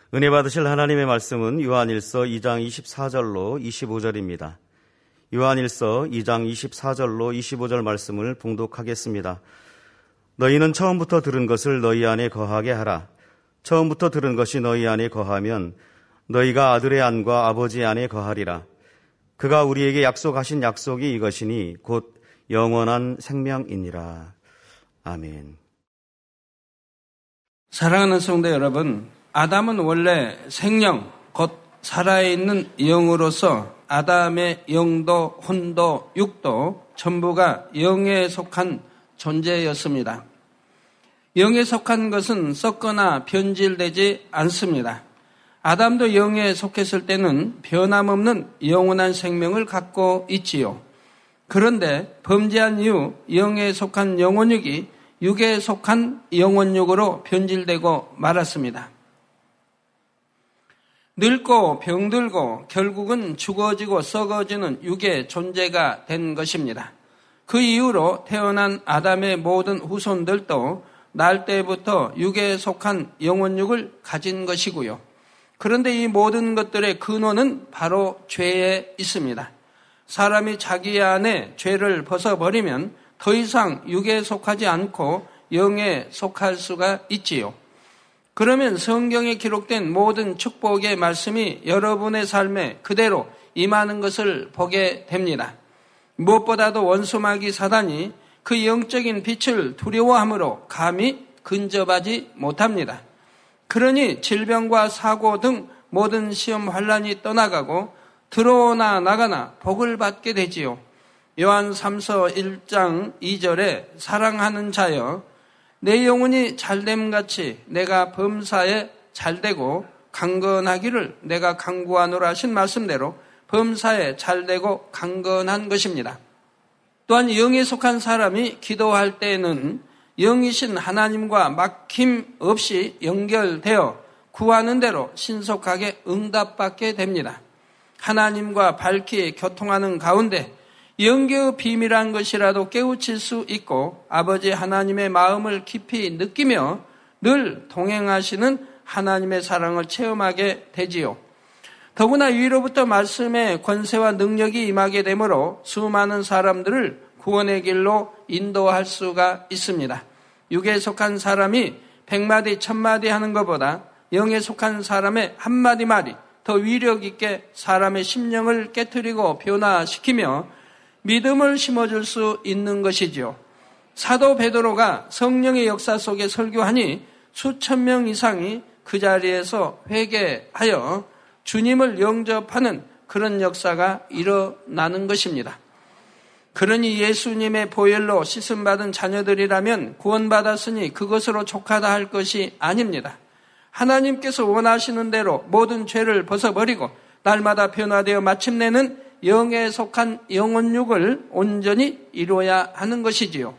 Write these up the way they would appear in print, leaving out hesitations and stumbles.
은혜 받으실 하나님의 말씀은 요한일서 2장 24절로 25절입니다. 요한일서 2장 24절로 25절 말씀을 봉독하겠습니다. 너희는 처음부터 들은 것을 너희 안에 거하게 하라. 처음부터 들은 것이 너희 안에 거하면 너희가 아들의 안과 아버지의 안에 거하리라. 그가 우리에게 약속하신 약속이 이것이니 곧 영원한 생명이니라. 아멘. 사랑하는 성도 여러분, 아담은 원래 생령, 곧 살아있는 영으로서 아담의 영도, 혼도, 육도 전부가 영에 속한 존재였습니다. 영에 속한 것은 썩거나 변질되지 않습니다. 아담도 영에 속했을 때는 변함없는 영원한 생명을 갖고 있지요. 그런데 범죄한 이후 영에 속한 영혼육이 육에 속한 영혼육으로 변질되고 말았습니다. 늙고 병들고 결국은 죽어지고 썩어지는 육의 존재가 된 것입니다. 그 이후로 태어난 아담의 모든 후손들도 날 때부터 육에 속한 영혼육을 가진 것이고요. 그런데 이 모든 것들의 근원은 바로 죄에 있습니다. 사람이 자기 안에 죄를 벗어버리면 더 이상 육에 속하지 않고 영에 속할 수가 있지요. 그러면 성경에 기록된 모든 축복의 말씀이 여러분의 삶에 그대로 임하는 것을 보게 됩니다. 무엇보다도 원수마귀 사단이 그 영적인 빛을 두려워함으로 감히 근접하지 못합니다. 그러니 질병과 사고 등 모든 시험 환난이 떠나가고 들어오나 나가나 복을 받게 되지요. 요한 3서 1장 2절에 사랑하는 자여 내 영혼이 잘됨같이 내가 범사에 잘되고 강건하기를 내가 간구하노라 하신 말씀대로 범사에 잘되고 강건한 것입니다. 또한 영에 속한 사람이 기도할 때에는 영이신 하나님과 막힘없이 연결되어 구하는 대로 신속하게 응답받게 됩니다. 하나님과 밝히 교통하는 가운데 영계의 비밀한 것이라도 깨우칠 수 있고 아버지 하나님의 마음을 깊이 느끼며 늘 동행하시는 하나님의 사랑을 체험하게 되지요. 더구나 위로부터 말씀의 권세와 능력이 임하게 되므로 수많은 사람들을 구원의 길로 인도할 수가 있습니다. 육에 속한 사람이 100마디 1000마디 하는 것보다 영에 속한 사람의 한마디 말이 더 위력 있게 사람의 심령을 깨트리고 변화시키며 믿음을 심어줄 수 있는 것이지요. 사도 베드로가 성령의 역사 속에 설교하니 수천 명 이상이 그 자리에서 회개하여 주님을 영접하는 그런 역사가 일어나는 것입니다. 그러니 예수님의 보혈로 씻음받은 자녀들이라면 구원받았으니 그것으로 족하다 할 것이 아닙니다. 하나님께서 원하시는 대로 모든 죄를 벗어버리고 날마다 변화되어 마침내는 영에 속한 영혼육을 온전히 이루어야 하는 것이지요.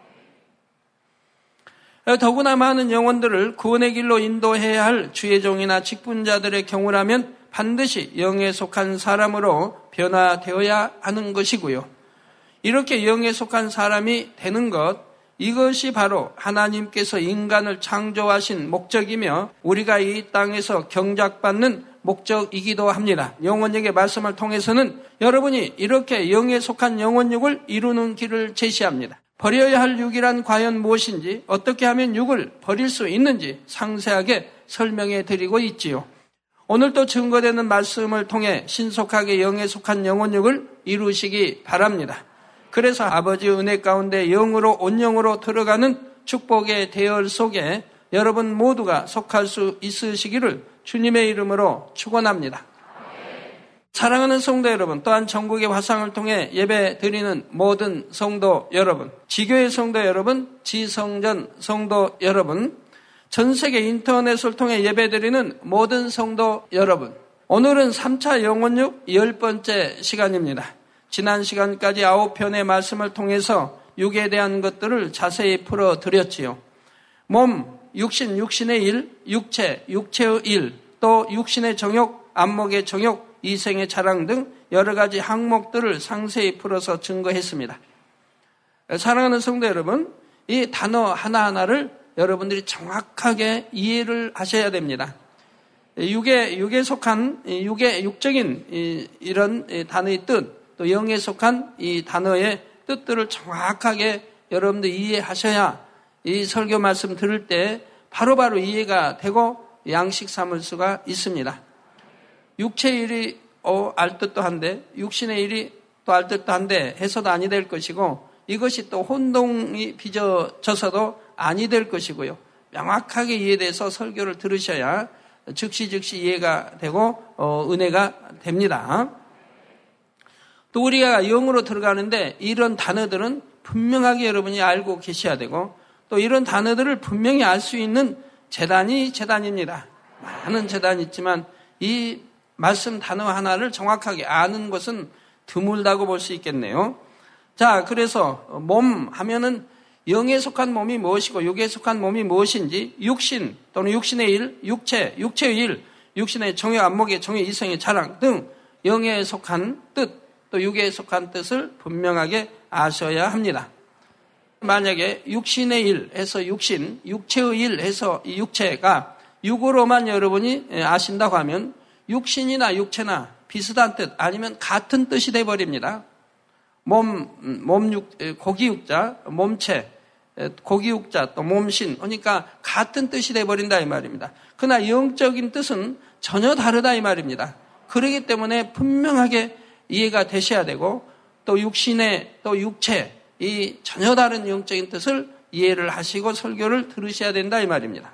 더구나 많은 영혼들을 구원의 길로 인도해야 할 주의 종이나 직분자들의 경우라면 반드시 영에 속한 사람으로 변화되어야 하는 것이고요. 이렇게 영에 속한 사람이 되는 것, 이것이 바로 하나님께서 인간을 창조하신 목적이며 우리가 이 땅에서 경작받는 목적이기도 합니다. 영혼육의 말씀을 통해서는 여러분이 이렇게 영에 속한 영혼육을 이루는 길을 제시합니다. 버려야 할 육이란 과연 무엇인지, 어떻게 하면 육을 버릴 수 있는지 상세하게 설명해 드리고 있지요. 오늘도 증거되는 말씀을 통해 신속하게 영에 속한 영혼육을 이루시기 바랍니다. 그래서 아버지의 은혜 가운데 영으로 온영으로 들어가는 축복의 대열 속에 여러분 모두가 속할 수 있으시기를 주님의 이름으로 축원합니다. 사랑하는 성도 여러분, 또한 전국의 화상을 통해 예배 드리는 모든 성도 여러분, 지교회 성도 여러분, 지성전 성도 여러분, 전 세계 인터넷을 통해 예배 드리는 모든 성도 여러분, 오늘은 3차 영혼육 10번째 시간입니다. 지난 시간까지 9편의 말씀을 통해서 육에 대한 것들을 자세히 풀어드렸지요. 몸, 육신, 육신의 일, 육체, 육체의 일, 또 육신의 정욕, 안목의 정욕, 이생의 자랑 등 여러 가지 항목들을 상세히 풀어서 증거했습니다. 사랑하는 성도 여러분, 이 단어 하나하나를 여러분들이 정확하게 이해를 하셔야 됩니다. 육에 속한 육적인 이런 단어의 뜻, 또 영에 속한 이 단어의 뜻들을 정확하게 여러분들 이해하셔야 이 설교 말씀 들을 때 바로바로 이해가 되고 양식 삼을 수가 있습니다. 육체의 일이 알 듯도 한데 육신의 일이 또 알 듯도 한데 해서도 아니 될 것이고, 이것이 또 혼동이 빚어져서도 아니 될 것이고요. 명확하게 이해돼서 설교를 들으셔야 즉시 이해가 되고 은혜가 됩니다. 또 우리가 영으로 들어가는데 이런 단어들은 분명하게 여러분이 알고 계셔야 되고, 또 이런 단어들을 분명히 알 수 있는 재단입니다. 많은 재단이 있지만 이 말씀 단어 하나를 정확하게 아는 것은 드물다고 볼 수 있겠네요. 자, 그래서 몸 하면은 영에 속한 몸이 무엇이고 육에 속한 몸이 무엇인지, 육신 또는 육신의 일, 육체의 일, 육신의 정욕, 안목의 정욕, 이성의 자랑 등 영에 속한 뜻, 또 육에 속한 뜻을 분명하게 아셔야 합니다. 만약에 육신의 일 해서 육신, 육체의 일 해서 이 육체가 육으로만 여러분이 아신다고 하면 육신이나 육체나 비슷한 뜻 아니면 같은 뜻이 돼버립니다. 고기육자, 몸체, 고기육자, 또 몸신, 그러니까 같은 뜻이 돼버린다 이 말입니다. 그러나 영적인 뜻은 전혀 다르다 이 말입니다. 그렇기 때문에 분명하게 이해가 되셔야 되고, 또 육신의 또 육체, 이 전혀 다른 영적인 뜻을 이해를 하시고 설교를 들으셔야 된다 이 말입니다.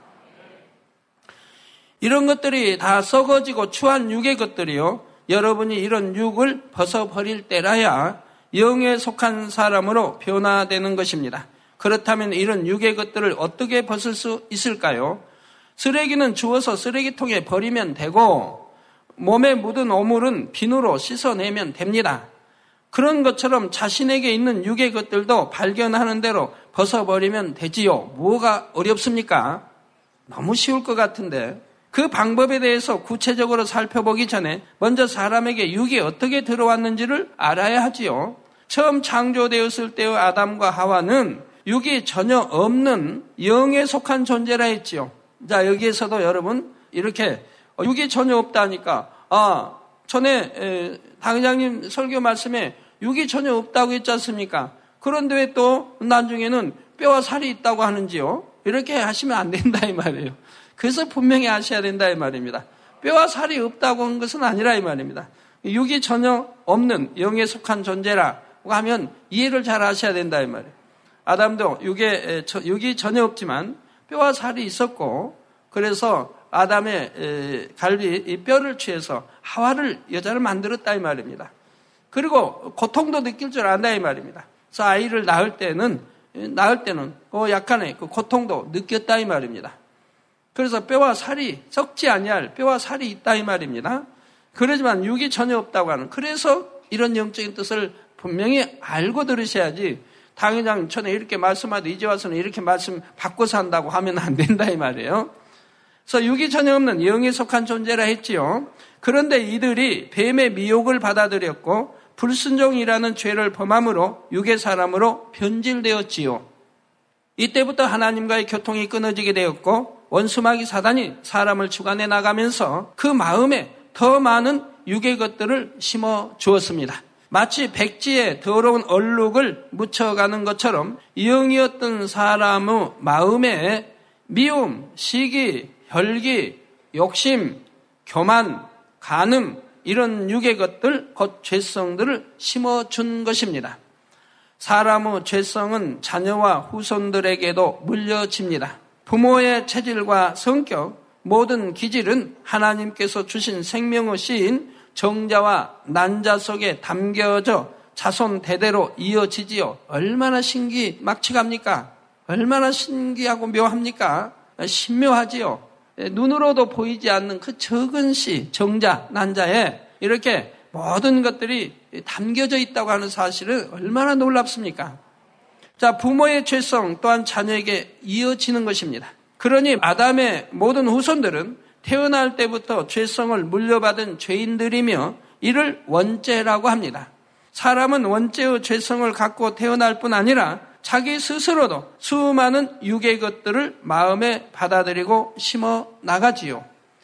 이런 것들이 다 썩어지고 추한 육의 것들이요, 여러분이 이런 육을 벗어버릴 때라야 영에 속한 사람으로 변화되는 것입니다. 그렇다면 이런 육의 것들을 어떻게 벗을 수 있을까요? 쓰레기는 주워서 쓰레기통에 버리면 되고, 몸에 묻은 오물은 비누로 씻어내면 됩니다. 그런 것처럼 자신에게 있는 육의 것들도 발견하는 대로 벗어버리면 되지요. 뭐가 어렵습니까? 너무 쉬울 것 같은데, 그 방법에 대해서 구체적으로 살펴보기 전에 먼저 사람에게 육이 어떻게 들어왔는지를 알아야 하지요. 처음 창조되었을 때의 아담과 하와는 육이 전혀 없는 영에 속한 존재라 했지요. 자, 여기에서도 여러분 이렇게 육이 전혀 없다니까, 전에 당회장님 설교 말씀에 육이 전혀 없다고 했지 않습니까? 그런데 왜 또 나중에는 뼈와 살이 있다고 하는지요? 이렇게 하시면 안 된다 이 말이에요. 그래서 분명히 아셔야 된다 이 말입니다. 뼈와 살이 없다고 한 것은 아니라 이 말입니다. 육이 전혀 없는 영에 속한 존재라고 하면 이해를 잘 하셔야 된다 이 말이에요. 아담도 육이 전혀 없지만 뼈와 살이 있었고, 그래서 아담의 갈비 이 뼈를 취해서 하와를 여자를 만들었다 이 말입니다. 그리고 고통도 느낄 줄 안다 이 말입니다. 그래서 아이를 낳을 때는 약간의 그 고통도 느꼈다 이 말입니다. 그래서 뼈와 살이 썩지 아니할 뼈와 살이 있다 이 말입니다. 그러지만 육이 전혀 없다고 하는, 그래서 이런 영적인 뜻을 분명히 알고 들으셔야지, 당회장 전에 이렇게 말씀하도 이제 와서는 이렇게 말씀 바꿔서 한다고 하면 안 된다 이 말이에요. 그래서 육이 전혀 없는 영에 속한 존재라 했지요. 그런데 이들이 뱀의 미혹을 받아들였고 불순종이라는 죄를 범함으로 육의 사람으로 변질되었지요. 이때부터 하나님과의 교통이 끊어지게 되었고, 원수마귀 사단이 사람을 주관해 나가면서 그 마음에 더 많은 육의 것들을 심어 주었습니다. 마치 백지에 더러운 얼룩을 묻혀가는 것처럼 영이었던 사람의 마음에 미움, 시기, 혈기, 욕심, 교만, 간음, 이런 육의 것들, 곧 죄성들을 심어준 것입니다. 사람의 죄성은 자녀와 후손들에게도 물려집니다. 부모의 체질과 성격, 모든 기질은 하나님께서 주신 생명의 씨인 정자와 난자 속에 담겨져 자손 대대로 이어지지요. 얼마나 막측합니까? 얼마나 신기하고 묘합니까? 신묘하지요. 눈으로도 보이지 않는 그 적은 씨, 정자, 난자에 이렇게 모든 것들이 담겨져 있다고 하는 사실은 얼마나 놀랍습니까? 자, 부모의 죄성 또한 자녀에게 이어지는 것입니다. 그러니 아담의 모든 후손들은 태어날 때부터 죄성을 물려받은 죄인들이며 이를 원죄라고 합니다. 사람은 원죄의 죄성을 갖고 태어날 뿐 아니라 자기 스스로도 수많은 육의 것들을 마음에 받아들이고 심어 나가지요.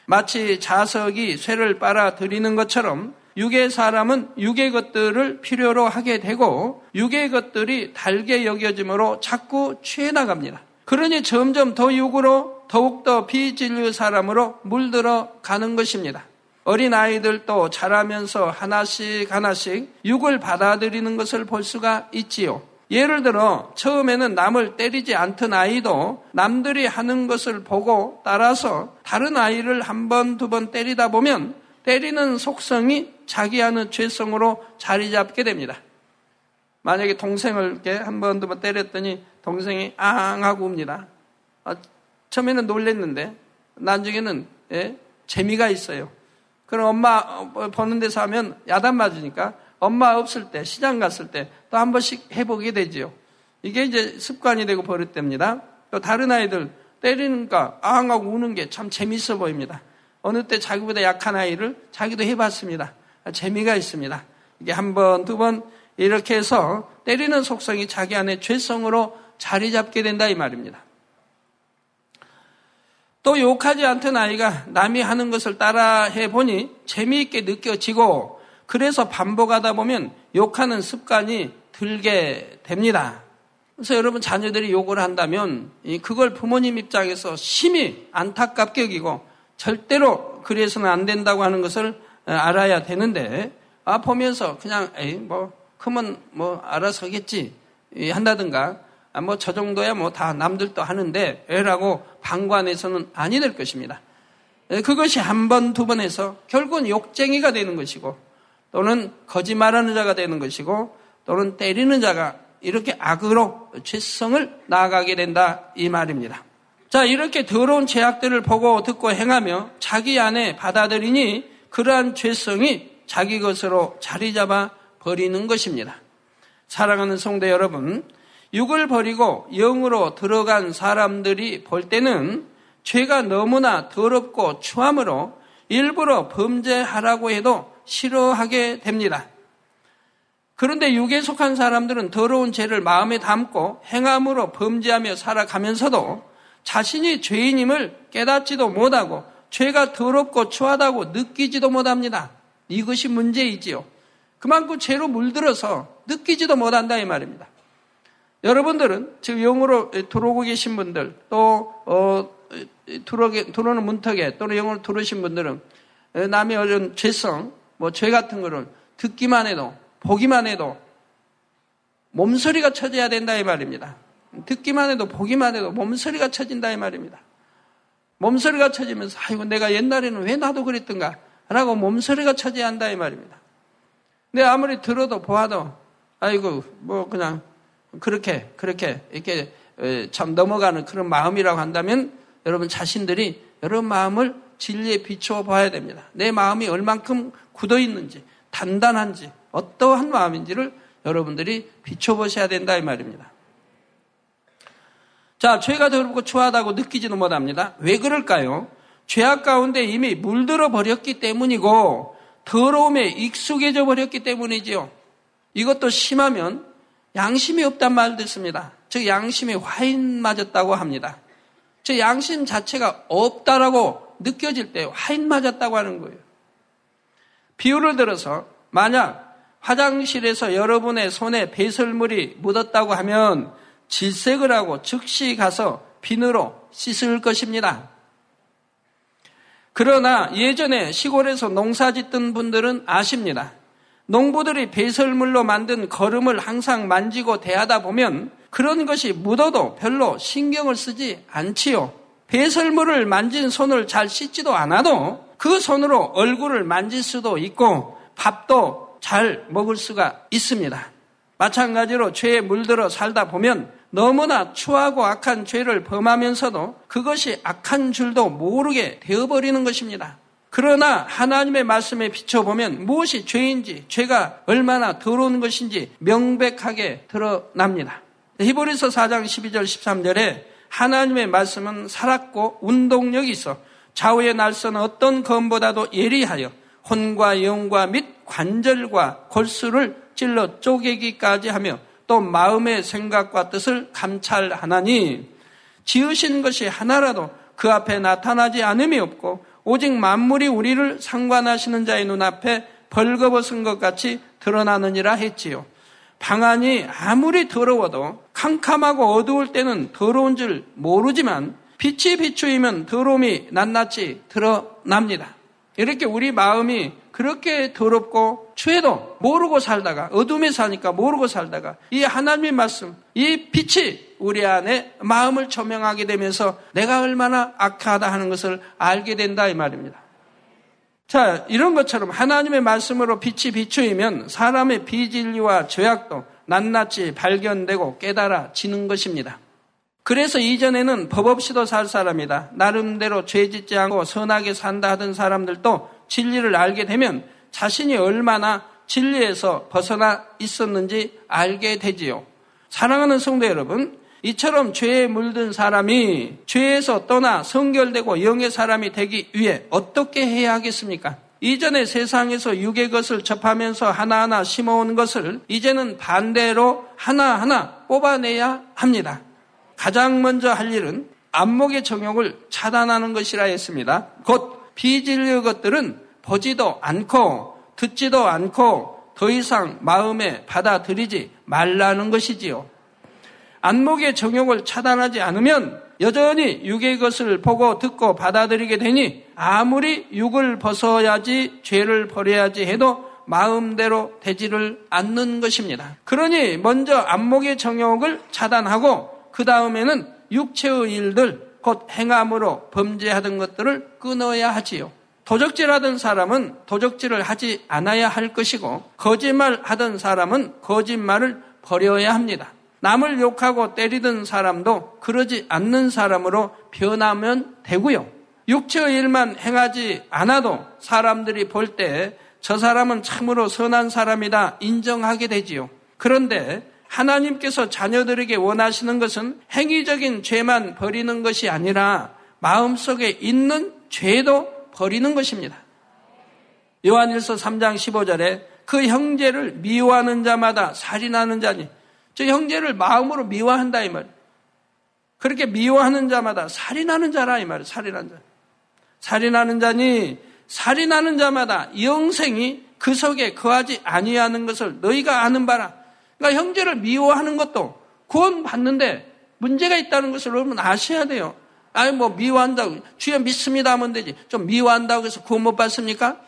마치 자석이 쇠를 빨아들이는 것처럼 육의 사람은 육의 것들을 필요로 하게 되고 육의 것들이 달게 여겨짐으로 자꾸 취해 나갑니다. 그러니 점점 더 육으로 더욱더 비진리의 사람으로 물들어 가는 것입니다. 어린아이들도 자라면서 하나씩 육을 받아들이는 것을 볼 수가 있지요. 예를 들어 처음에는 남을 때리지 않던 아이도 남들이 하는 것을 보고 따라서 다른 아이를 한 번, 두 번 때리다 보면 때리는 속성이 자기 안의 죄성으로 자리 잡게 됩니다. 만약에 동생을 이렇게 한 번, 두 번 때렸더니 동생이 앙 하고 웁니다. 처음에는 놀랬는데 나중에는 재미가 있어요. 그럼 엄마 보는 데서 하면 야단 맞으니까 엄마 없을 때, 시장 갔을 때 또 한 번씩 해보게 되지요. 이게 이제 습관이 되고 버릇됩니다. 또 다른 아이들 때리니까 앙 하고 우는 게 참 재밌어 보입니다. 어느 때 자기보다 약한 아이를 자기도 해봤습니다. 재미가 있습니다. 이게 한 번, 두 번 이렇게 해서 때리는 속성이 자기 안에 죄성으로 자리 잡게 된다 이 말입니다. 또 욕하지 않던 아이가 남이 하는 것을 따라 해보니 재미있게 느껴지고 그래서 반복하다 보면 욕하는 습관이 들게 됩니다. 그래서 여러분 자녀들이 욕을 한다면 그걸 부모님 입장에서 심히 안타깝게 여기고 절대로 그래서는 안 된다고 하는 것을 알아야 되는데 보면서 그냥 그러면 알아서 하겠지 한다든가 저 정도야 다 남들도 하는데 라고 방관해서는 아니 될 것입니다. 그것이 한 번, 두 번 해서 결국은 욕쟁이가 되는 것이고 또는 거짓말하는 자가 되는 것이고 또는 때리는 자가 이렇게 악으로 죄성을 나아가게 된다 이 말입니다. 자, 이렇게 더러운 죄악들을 보고 듣고 행하며 자기 안에 받아들이니 그러한 죄성이 자기 것으로 자리 잡아 버리는 것입니다. 사랑하는 성도 여러분, 육을 버리고 영으로 들어간 사람들이 볼 때는 죄가 너무나 더럽고 추함으로 일부러 범죄하라고 해도 싫어하게 됩니다. 그런데 육에 속한 사람들은 더러운 죄를 마음에 담고 행함으로 범죄하며 살아가면서도 자신이 죄인임을 깨닫지도 못하고 죄가 더럽고 추하다고 느끼지도 못합니다. 이것이 문제이지요. 그만큼 죄로 물들어서 느끼지도 못한다 이 말입니다. 여러분들은 지금 영으로 들어오고 계신 분들 또 들어오는 문턱에 또는 영으로 들어오신 분들은 남의 어떤 죄성 죄 같은 거를 듣기만 해도 보기만 해도 몸서리가 쳐져야 된다 이 말입니다. 듣기만 해도 보기만 해도 몸서리가 쳐진다 이 말입니다. 몸서리가 쳐지면서 아이고 내가 옛날에는 왜 나도 그랬던가 라고 몸서리가 쳐져야 한다 이 말입니다. 근데 아무리 들어도 보아도 아이고 그냥 그렇게 이렇게 참 넘어가는 그런 마음이라고 한다면 여러분 자신들이 여러분 마음을 진리에 비추어 봐야 됩니다. 내 마음이 얼만큼 굳어 있는지 단단한지 어떠한 마음인지를 여러분들이 비춰보셔야 된다 이 말입니다. 자, 죄가 더럽고 추하다고 느끼지도 못합니다. 왜 그럴까요? 죄악 가운데 이미 물들어 버렸기 때문이고 더러움에 익숙해져 버렸기 때문이지요. 이것도 심하면 양심이 없단 말 듣습니다. 즉 양심이 화인 맞았다고 합니다. 즉 양심 자체가 없다라고 느껴질 때 화인 맞았다고 하는 거예요. 비유를 들어서 만약 화장실에서 여러분의 손에 배설물이 묻었다고 하면 질색을 하고 즉시 가서 비누로 씻을 것입니다. 그러나 예전에 시골에서 농사 짓던 분들은 아십니다. 농부들이 배설물로 만든 거름을 항상 만지고 대하다 보면 그런 것이 묻어도 별로 신경을 쓰지 않지요. 배설물을 만진 손을 잘 씻지도 않아도 그 손으로 얼굴을 만질 수도 있고 밥도 잘 먹을 수가 있습니다. 마찬가지로 죄에 물들어 살다 보면 너무나 추하고 악한 죄를 범하면서도 그것이 악한 줄도 모르게 되어버리는 것입니다. 그러나 하나님의 말씀에 비춰보면 무엇이 죄인지 죄가 얼마나 더러운 것인지 명백하게 드러납니다. 히브리서 4장 12절 13절에 하나님의 말씀은 살았고 운동력이 있어 좌우의 날선 어떤 검보다도 예리하여 혼과 영과 및 관절과 골수를 찔러 쪼개기까지 하며 또 마음의 생각과 뜻을 감찰하나니 지으신 것이 하나라도 그 앞에 나타나지 않음이 없고 오직 만물이 우리를 상관하시는 자의 눈앞에 벌거벗은 것 같이 드러나느니라 했지요. 방안이 아무리 더러워도 캄캄하고 어두울 때는 더러운 줄 모르지만 빛이 비추이면 더러움이 낱낱이 드러납니다. 이렇게 우리 마음이 그렇게 더럽고 죄도 모르고 살다가 어둠에 사니까 모르고 살다가 이 하나님의 말씀, 이 빛이 우리 안에 마음을 조명하게 되면서 내가 얼마나 악하다 하는 것을 알게 된다 이 말입니다. 자, 이런 것처럼 하나님의 말씀으로 빛이 비추이면 사람의 비진리와 죄악도 낱낱이 발견되고 깨달아지는 것입니다. 그래서 이전에는 법 없이도 살 사람이다, 나름대로 죄 짓지 않고 선하게 산다 하던 사람들도 진리를 알게 되면 자신이 얼마나 진리에서 벗어나 있었는지 알게 되지요. 사랑하는 성도 여러분, 이처럼 죄에 물든 사람이 죄에서 떠나 성결되고 영의 사람이 되기 위해 어떻게 해야 하겠습니까? 이전에 세상에서 육의 것을 접하면서 하나하나 심어온 것을 이제는 반대로 하나하나 뽑아내야 합니다. 가장 먼저 할 일은 안목의 정욕을 차단하는 것이라 했습니다. 곧 비진리의 것들은 보지도 않고 듣지도 않고 더 이상 마음에 받아들이지 말라는 것이지요. 안목의 정욕을 차단하지 않으면 여전히 육의 것을 보고 듣고 받아들이게 되니 아무리 육을 벗어야지 죄를 버려야지 해도 마음대로 되지를 않는 것입니다. 그러니 먼저 안목의 정욕을 차단하고 그 다음에는 육체의 일들, 곧 행함으로 범죄하던 것들을 끊어야 하지요. 도적질하던 사람은 도적질을 하지 않아야 할 것이고 거짓말하던 사람은 거짓말을 버려야 합니다. 남을 욕하고 때리던 사람도 그러지 않는 사람으로 변하면 되고요. 육체의 일만 행하지 않아도 사람들이 볼 때 저 사람은 참으로 선한 사람이다 인정하게 되지요. 그런데 하나님께서 자녀들에게 원하시는 것은 행위적인 죄만 버리는 것이 아니라 마음속에 있는 죄도 버리는 것입니다. 요한일서 3장 15절에 그 형제를 미워하는 자마다 살인하는 자니, 저 형제를 마음으로 미워한다 이 말이에요. 그렇게 미워하는 자마다 살인하는 자라 이 말이에요. 살인하는 자. 살인하는 자니 살인하는 자마다 영생이 그 속에 거하지 아니하는 것을 너희가 아는 바라. 그러니까 형제를 미워하는 것도 구원 받는데 문제가 있다는 것을 여러분 아셔야 돼요. 아니 뭐 미워한다고 주여 믿습니다 하면 되지. 좀 미워한다고 해서 구원 못 받습니까?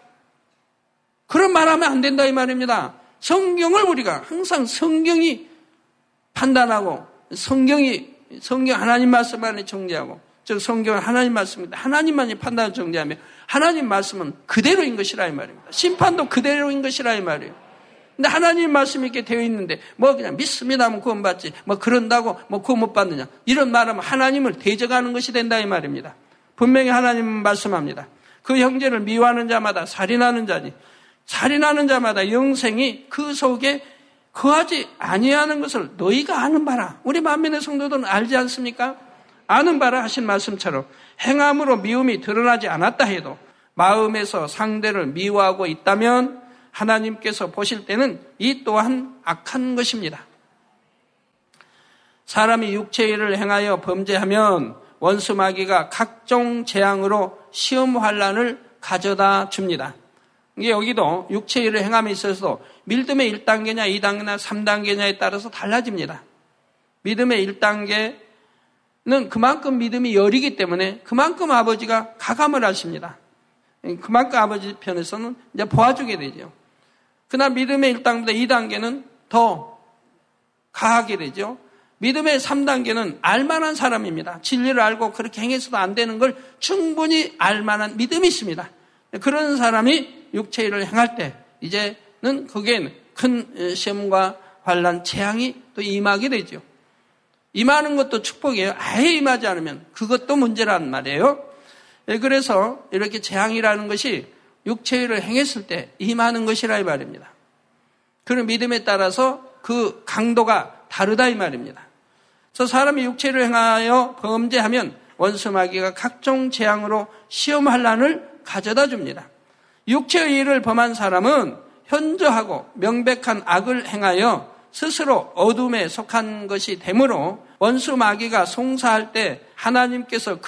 그런 말하면 안 된다 이 말입니다. 성경을 우리가 항상 성경이 판단하고 성경 하나님 말씀만이 정죄하고 즉 성경은 하나님 말씀입니다. 하나님만이 판단을 정죄하며 하나님 말씀은 그대로인 것이라 이 말입니다. 심판도 그대로인 것이라 이 말이에요. 근데 하나님 말씀이 이렇게 되어 있는데 뭐 그냥 믿습니다 하면 구원 받지 뭐 그런다고 뭐 구원 못 받느냐 이런 말하면 하나님을 대적하는 것이 된다 이 말입니다. 분명히 하나님은 말씀합니다. 그 형제를 미워하는 자마다 살인하는 자니 살인하는 자마다 영생이 그 속에 거하지 아니하는 것을 너희가 아는 바라. 우리 만민의 성도들은 알지 않습니까? 아는 바라 하신 말씀처럼 행함으로 미움이 드러나지 않았다 해도 마음에서 상대를 미워하고 있다면 하나님께서 보실 때는 이 또한 악한 것입니다. 사람이 육체의 일을 행하여 범죄하면 원수 마귀가 각종 재앙으로 시험 환난을 가져다 줍니다. 이게 여기도 육체의 일을 행함에 있어서 믿음의 1단계냐 2단계냐 3단계냐에 따라서 달라집니다. 믿음의 1단계는 그만큼 믿음이 여리기 때문에 그만큼 아버지가 가감을 하십니다. 그만큼 아버지 편에서는 이제 보아주게 되죠. 그러나 믿음의 1단계보다 2단계는 더 가하게 되죠. 믿음의 3단계는 알만한 사람입니다. 진리를 알고 그렇게 행해서도 안 되는 걸 충분히 알만한 믿음이 있습니다. 그런 사람이 육체 일을 행할 때 이제는 거기에는 큰 시험과 환난, 재앙이 또 임하게 되죠. 임하는 것도 축복이에요. 아예 임하지 않으면 그것도 문제란 말이에요. 그래서 이렇게 재앙이라는 것이 육체 일을 행했을 때 임하는 것이라 이 말입니다. 그런 믿음에 따라서 그 강도가 다르다 이 말입니다. 그래서 사람이 육체를 행하여 범죄하면 원수 마귀가 각종 재앙으로 시험 환난을 가져다 줍니다. 육체의 일을 범한 사람은 현저하고 명백한 악을 행하여 스스로 어둠에 속한 것이 되므로 원수 마귀가 송사할 때 하나님께서 그를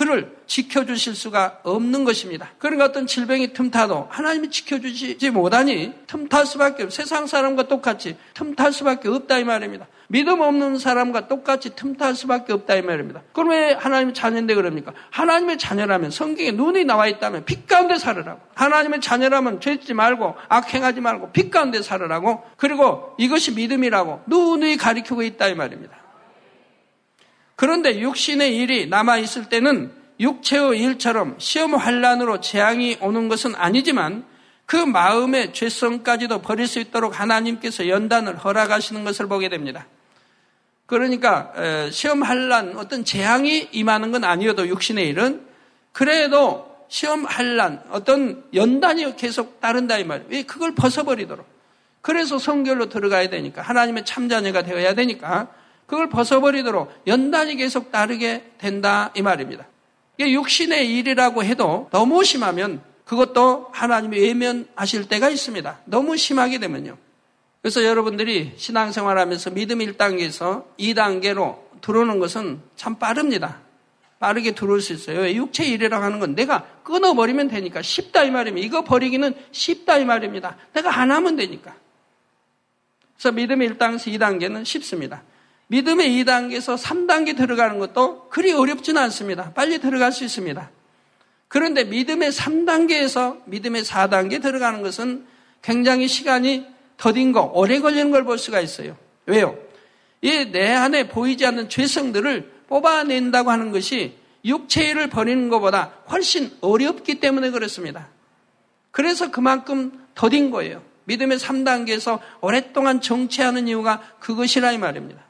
지켜주실 수가 없는 것입니다. 그러니까 어떤 질병이 틈타도 하나님이 지켜주지 못하니 틈탈 수밖에 없어요. 세상 사람과 똑같이 틈탈 수밖에 없다 이 말입니다. 믿음 없는 사람과 똑같이 틈탈 수밖에 없다 이 말입니다. 그럼 왜 하나님의 자녀인데 그럽니까? 하나님의 자녀라면 성경에 눈이 나와 있다면 빛 가운데 살으라고. 하나님의 자녀라면 죄짓지 말고 악행하지 말고 빛 가운데 살으라고. 그리고 이것이 믿음이라고 누누이 가리키고 있다 이 말입니다. 그런데 육신의 일이 남아있을 때는 육체의 일처럼 시험 환난으로 재앙이 오는 것은 아니지만 그 마음의 죄성까지도 버릴 수 있도록 하나님께서 연단을 허락하시는 것을 보게 됩니다. 그러니까 시험 환난 어떤 재앙이 임하는 건 아니어도 육신의 일은 그래도 시험 환난 어떤 연단이 계속 따른다 이 말이에요. 왜 그걸 벗어버리도록. 그래서 성결로 들어가야 되니까 하나님의 참자녀가 되어야 되니까 그걸 벗어버리도록 연단이 계속 따르게 된다 이 말입니다. 이게 육신의 일이라고 해도 너무 심하면 그것도 하나님이 외면하실 때가 있습니다. 너무 심하게 되면요. 그래서 여러분들이 신앙생활하면서 믿음 1단계에서 2단계로 들어오는 것은 참 빠릅니다. 빠르게 들어올 수 있어요. 육체 일이라고 하는 건 내가 끊어버리면 되니까 쉽다 이 말입니다. 이거 버리기는 쉽다 이 말입니다. 내가 안 하면 되니까. 그래서 믿음의 1단계에서 2단계는 쉽습니다. 믿음의 2단계에서 3단계 들어가는 것도 그리 어렵지는 않습니다. 빨리 들어갈 수 있습니다. 그런데 믿음의 3단계에서 믿음의 4단계 들어가는 것은 굉장히 시간이 더딘 거, 오래 걸리는 걸 볼 수가 있어요. 왜요? 이 내 안에 보이지 않는 죄성들을 뽑아낸다고 하는 것이 육체를 버리는 것보다 훨씬 어렵기 때문에 그렇습니다. 그래서 그만큼 더딘 거예요. 믿음의 3단계에서 오랫동안 정체하는 이유가 그것이라 이 말입니다.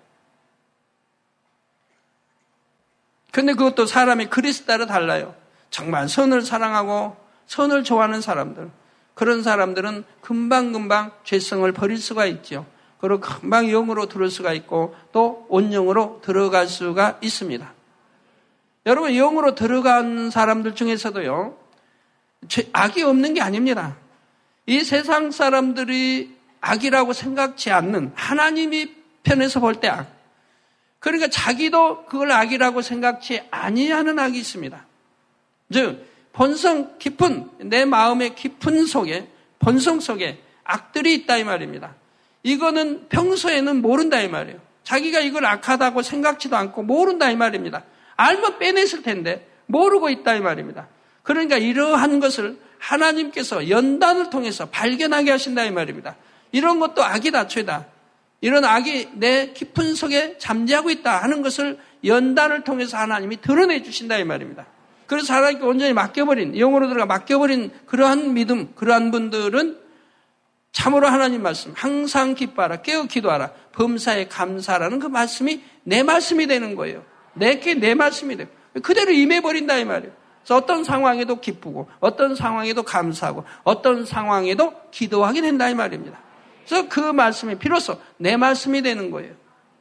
근데 그것도 사람의 그릇에 따라 달라요. 정말 선을 사랑하고 선을 좋아하는 사람들, 그런 사람들은 금방금방 죄성을 버릴 수가 있죠. 그리고 금방 영으로 들어올 수가 있고 또 온영으로 들어갈 수가 있습니다. 여러분, 영으로 들어간 사람들 중에서도요, 악이 없는 게 아닙니다. 이 세상 사람들이 악이라고 생각지 않는 하나님이 편에서 볼 때 악. 그러니까 자기도 그걸 악이라고 생각지 아니하는 악이 있습니다. 즉 본성 깊은 내 마음의 깊은 속에 본성 속에 악들이 있다 이 말입니다. 이거는 평소에는 모른다 이 말이에요. 자기가 이걸 악하다고 생각지도 않고 모른다 이 말입니다. 알면 빼냈을 텐데 모르고 있다 이 말입니다. 그러니까 이러한 것을 하나님께서 연단을 통해서 발견하게 하신다 이 말입니다. 이런 것도 악이다, 죄다. 이런 악이 내 깊은 속에 잠재하고 있다 하는 것을 연단을 통해서 하나님이 드러내 주신다 이 말입니다. 그래서 하나님께 온전히 맡겨버린, 영으로 들어가 맡겨버린 그러한 믿음, 그러한 분들은 참으로 하나님 말씀, 항상 기뻐하라, 깨어 기도하라, 범사에 감사라는 그 말씀이 내 말씀이 되는 거예요. 내게 내 말씀이 되고 그대로 임해버린다 이 말이에요. 그래서 어떤 상황에도 기쁘고 어떤 상황에도 감사하고 어떤 상황에도 기도하게 된다 이 말입니다. 그래서 그 말씀이 비로소 내 말씀이 되는 거예요.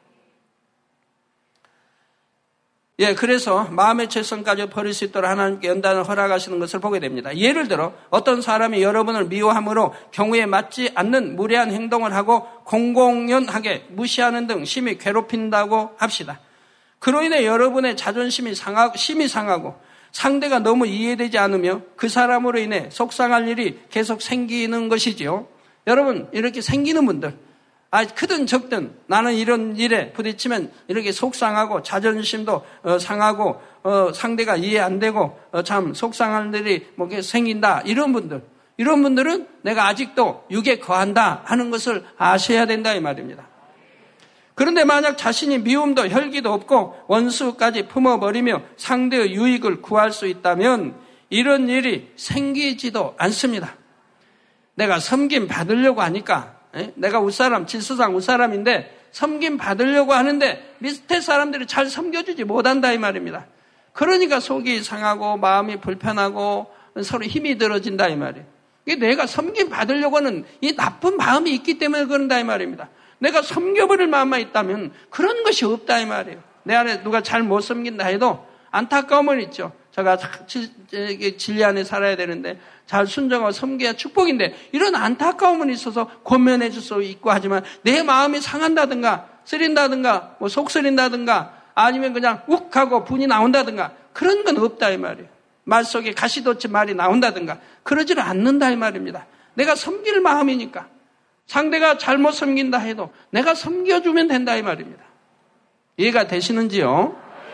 예, 그래서 마음의 죄성까지 버릴 수 있도록 하나님께 연단을 허락하시는 것을 보게 됩니다. 예를 들어 어떤 사람이 여러분을 미워함으로 경우에 맞지 않는 무례한 행동을 하고 공공연하게 무시하는 등 심히 괴롭힌다고 합시다. 그로 인해 여러분의 자존심이 심히 상하고 상대가 너무 이해되지 않으며 그 사람으로 인해 속상할 일이 계속 생기는 것이지요. 여러분, 이렇게 생기는 분들, 크든 적든 나는 이런 일에 부딪히면 이렇게 속상하고 자존심도 상하고 상대가 이해 안 되고 참 속상한 일이 뭐 생긴다. 이런 분들은 내가 아직도 육에 거한다 하는 것을 아셔야 된다 이 말입니다. 그런데 만약 자신이 미움도 혈기도 없고 원수까지 품어버리며 상대의 유익을 구할 수 있다면 이런 일이 생기지도 않습니다. 내가 섬김 받으려고 하니까 내가 웃사람, 질서상 웃사람인데 섬김 받으려고 하는데 밑에 사람들이 잘 섬겨주지 못한다 이 말입니다. 그러니까 속이 상하고 마음이 불편하고 서로 힘이 들어진다 이 말이에요. 이게 내가 섬김 받으려고 하는 이 나쁜 마음이 있기 때문에 그런다 이 말입니다. 내가 섬겨버릴 마음만 있다면 그런 것이 없다 이 말이에요. 내 안에 누가 잘 못 섬긴다 해도 안타까움은 있죠. 제가 진리 안에 살아야 되는데 잘 순종하고 섬겨야 축복인데 이런 안타까움은 있어서 권면해 줄 수 있고 하지만 내 마음이 상한다든가 쓰린다든가 뭐 속 쓰린다든가 아니면 그냥 욱하고 분이 나온다든가 그런 건 없다 이 말이에요. 말 속에 가시돋친 말이 나온다든가 그러지를 않는다 이 말입니다. 내가 섬길 마음이니까 상대가 잘못 섬긴다 해도 내가 섬겨주면 된다 이 말입니다. 이해가 되시는지요?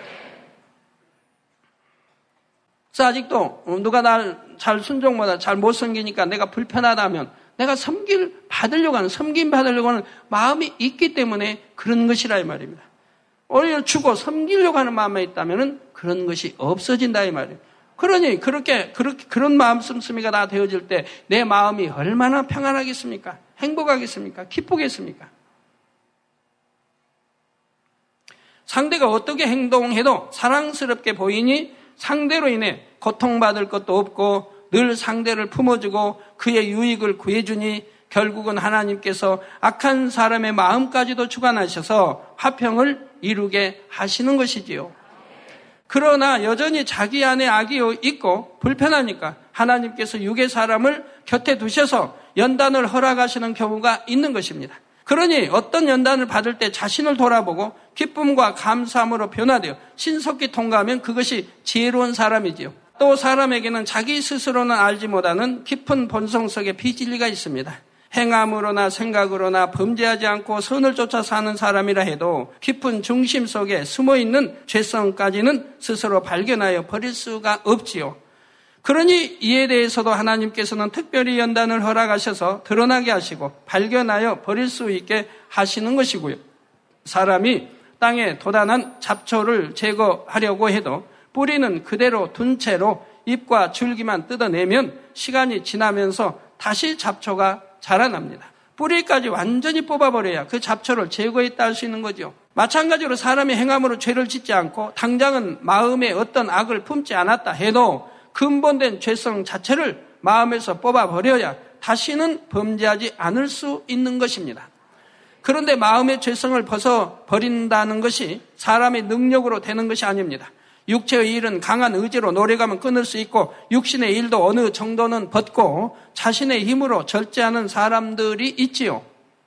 그래서 아직도 누가 날 잘 순종보다 잘 못 섬기니까 내가 불편하다면 내가 받으려고 하는, 섬김 받으려고 하는 마음이 있기 때문에 그런 것이라 이 말입니다. 오히려 주고 섬기려고 하는 마음이 있다면 그런 것이 없어진다 이 말이에요. 그러니 그런 마음 씀씀이가 다 되어질 때 내 마음이 얼마나 평안하겠습니까? 행복하겠습니까? 기쁘겠습니까? 상대가 어떻게 행동해도 사랑스럽게 보이니 상대로 인해 고통받을 것도 없고 늘 상대를 품어주고 그의 유익을 구해주니 결국은 하나님께서 악한 사람의 마음까지도 주관하셔서 화평을 이루게 하시는 것이지요. 그러나 여전히 자기 안에 악이 있고 불편하니까 하나님께서 육의 사람을 곁에 두셔서 연단을 허락하시는 경우가 있는 것입니다. 그러니 어떤 연단을 받을 때 자신을 돌아보고 기쁨과 감사함으로 변화되어 신속히 통과하면 그것이 지혜로운 사람이지요. 또 사람에게는 자기 스스로는 알지 못하는 깊은 본성 속에 비진리가 있습니다. 행함으로나 생각으로나 범죄하지 않고 선을 쫓아 사는 사람이라 해도 깊은 중심 속에 숨어있는 죄성까지는 스스로 발견하여 버릴 수가 없지요. 그러니 이에 대해서도 하나님께서는 특별히 연단을 허락하셔서 드러나게 하시고 발견하여 버릴 수 있게 하시는 것이고요. 사람이 땅에 도단한 잡초를 제거하려고 해도 뿌리는 그대로 둔 채로 잎과 줄기만 뜯어내면 시간이 지나면서 다시 잡초가 자라납니다. 뿌리까지 완전히 뽑아버려야 그 잡초를 제거했다 할 수 있는 거죠. 마찬가지로 사람이 행함으로 죄를 짓지 않고 당장은 마음에 어떤 악을 품지 않았다 해도 근본된 죄성 자체를 마음에서 뽑아버려야 다시는 범죄하지 않을 수 있는 것입니다. 그런데 마음의 죄성을 벗어버린다는 것이 사람의 능력으로 되는 것이 아닙니다. 육체의 일은 강한 의지로 노력하면 끊을 수 있고 육신의 일도 어느 정도는 벗고 자신의 힘으로 절제하는 사람들이 있지요.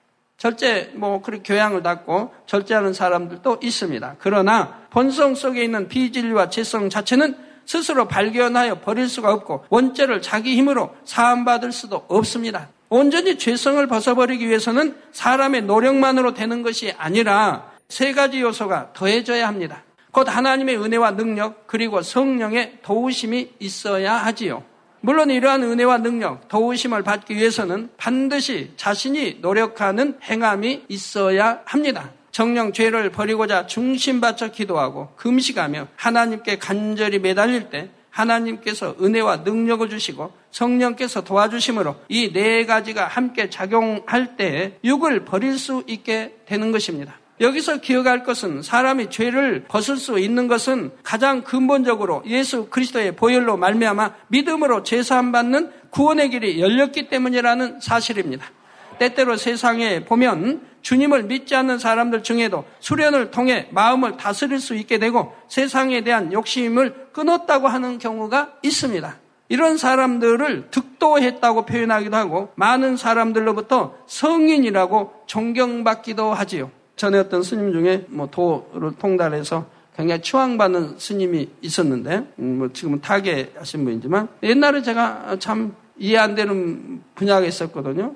그렇게 교양을 닦고 절제하는 사람들도 있습니다. 그러나 본성 속에 있는 비진리와 죄성 자체는 스스로 발견하여 버릴 수가 없고 원죄를 자기 힘으로 사함받을 수도 없습니다. 온전히 죄성을 벗어버리기 위해서는 사람의 노력만으로 되는 것이 아니라 세 가지 요소가 더해져야 합니다. 곧 하나님의 은혜와 능력 그리고 성령의 도우심이 있어야 하지요. 물론 이러한 은혜와 능력, 도우심을 받기 위해서는 반드시 자신이 노력하는 행함이 있어야 합니다. 정녕 죄를 버리고자 중심바쳐 기도하고 금식하며 하나님께 간절히 매달릴 때 하나님께서 은혜와 능력을 주시고 성령께서 도와주심으로 이 네 가지가 함께 작용할 때 육을 버릴 수 있게 되는 것입니다. 여기서 기억할 것은 사람이 죄를 벗을 수 있는 것은 가장 근본적으로 예수 그리스도의 보혈로 말미암아 믿음으로 제사함 받는 구원의 길이 열렸기 때문이라는 사실입니다. 때때로 세상에 보면 주님을 믿지 않는 사람들 중에도 수련을 통해 마음을 다스릴 수 있게 되고 세상에 대한 욕심을 끊었다고 하는 경우가 있습니다. 이런 사람들을 득도했다고 표현하기도 하고 많은 사람들로부터 성인이라고 존경받기도 하지요. 전에 어떤 스님 중에 도를 통달해서 굉장히 추앙받는 스님이 있었는데 지금은 타계하신 분이지만 옛날에 제가 참 이해 안 되는 분야가 있었거든요.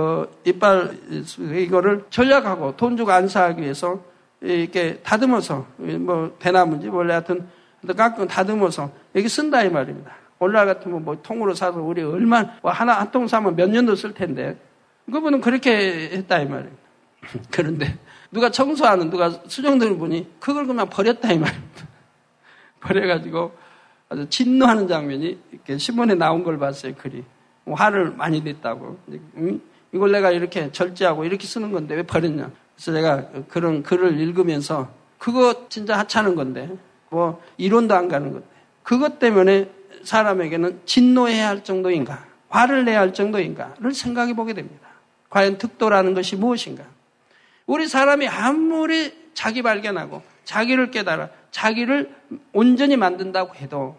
이빨 이거를 전략하고 돈 주고 안사하기 위해서 이렇게 다듬어서 대나무인지 원래 하여튼 가끔 다듬어서 여기 쓴다 이 말입니다. 오늘날 같으면 통으로 사서 우리 얼마나 한 통 사면 몇 년도 쓸 텐데 그분은 그렇게 했다 이 말입니다. 그런데 누가 수정되는 분이 그걸 그냥 버렸다 이 말입니다. 버려가지고 아주 진노하는 장면이 이렇게 신문에 나온 걸 봤어요. 글이 화를 많이 냈다고. 이걸 내가 이렇게 절제하고 이렇게 쓰는 건데 왜 버렸냐. 그래서 내가 그런 글을 읽으면서 그거 진짜 하찮은 건데 이론도 안 가는 건데 그것 때문에 사람에게는 진노해야 할 정도인가 화를 내야 할 정도인가를 생각해 보게 됩니다. 과연 득도라는 것이 무엇인가. 우리 사람이 아무리 자기 발견하고 자기를 깨달아 자기를 온전히 만든다고 해도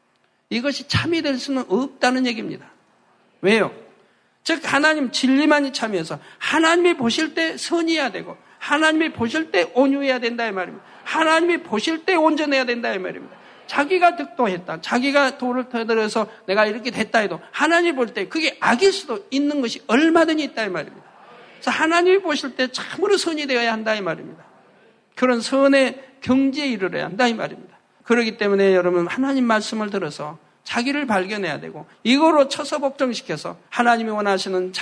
이것이 참이 될 수는 없다는 얘기입니다. 왜요? 즉 하나님 진리만이 참여해서 하나님이 보실 때 선이어야 되고 하나님이 보실 때 온유해야 된다 이 말입니다. 하나님이 보실 때 온전해야 된다 이 말입니다. 자기가 득도했다, 자기가 도를 터들어서 내가 이렇게 됐다 해도 하나님 볼 때 그게 악일 수도 있는 것이 얼마든지 있다 이 말입니다. 그래서 하나님이 보실 때 참으로 선이 되어야 한다 이 말입니다. 그런 선의 경지에 이르러야 한다 이 말입니다. 그렇기 때문에 여러분 하나님 말씀을 들어서 자기를 발견해야 되고 이거로 쳐서 복종시켜서 하나님이 원하시는